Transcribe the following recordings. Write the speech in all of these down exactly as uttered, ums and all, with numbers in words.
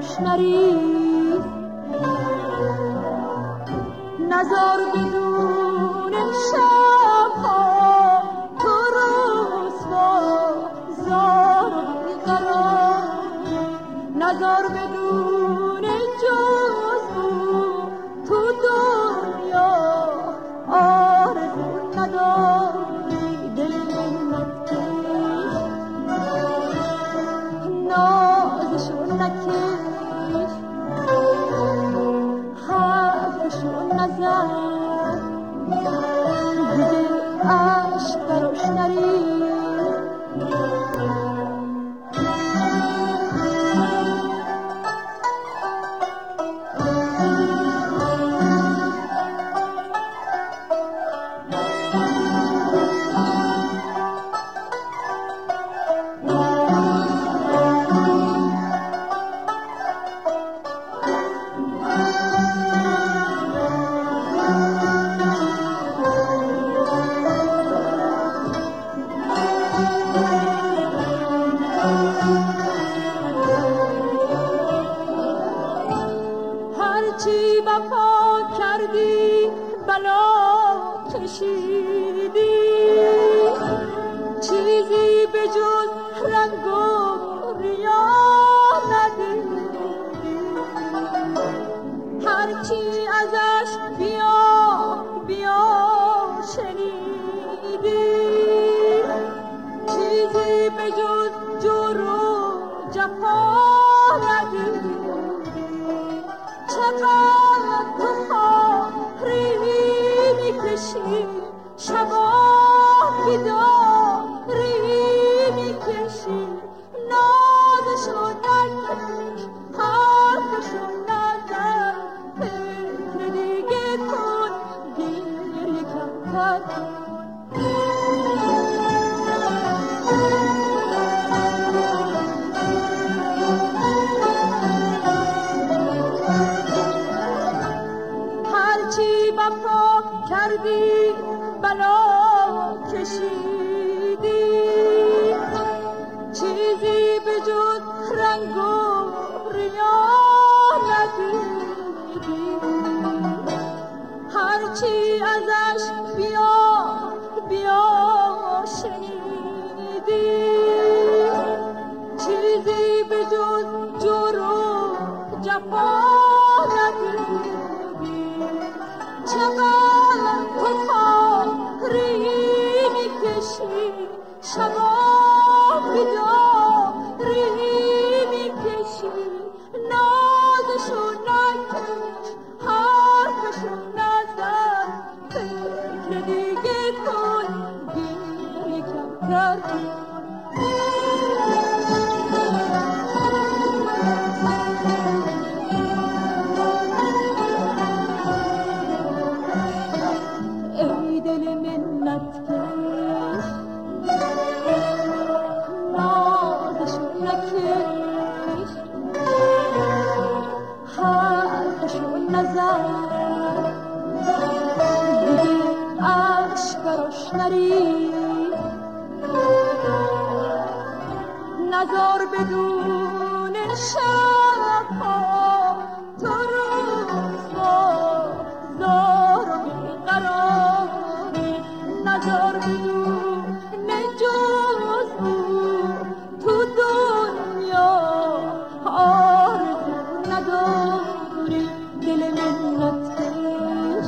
براش نریز، نزار بدون شبها تو رسوا زار و بیقرار، نزار بدون جزو تو دنیا آرزو نداری. دل منت کش نازشو نکش، حرفشو نزن، دیگه عشق براش نریز. هرچی وفا کردی بلا کشیدی، چیزی به جز رنگ و ریا ندیدی. هرچی ازش بیا بیا شنیدی، چیزی به جز جور و جفا ندیدی. چقدر تو خواهی میکشی، شبا بیداری میکشی، نازشو نکش، حرفشو نزن، فکر دیگه کن، گریه کمتر. هرچی وفا کردی بلا کشیدی، چیزی به جز رنگ و ریا ندیدی. هرچی ازش بیا بیا شنیدی، چیزی به جز جور و جفا ندیدی. چقدر تو خواهی میکشی، شبا بیداری میکشی، نازشو نکش، حرفشو نزن، فکر دیگه کن، گریه کمتر. ای دل منت کش، نازشو نکش، حرفشو نزن، دیگه عشق براش نریز، نزار بدون شبها تو رسوا زار و بیقراری. نزار بدون جزو تو دنیا آرزو نداری. دل منت کش،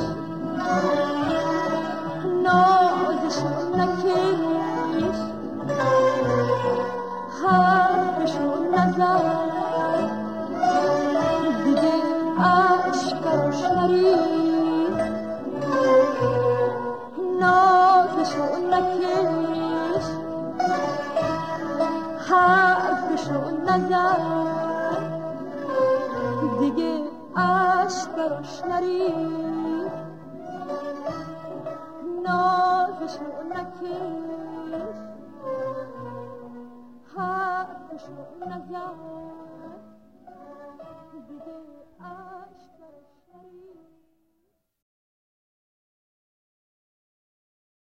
نازشو نکش، حرفشو نزن، دیگه عشق براش نریز، نازشو نکش، حرفشو نزن، دیگه عشق براش نریز، نازشو نکش، حرفشو نزن، دیگه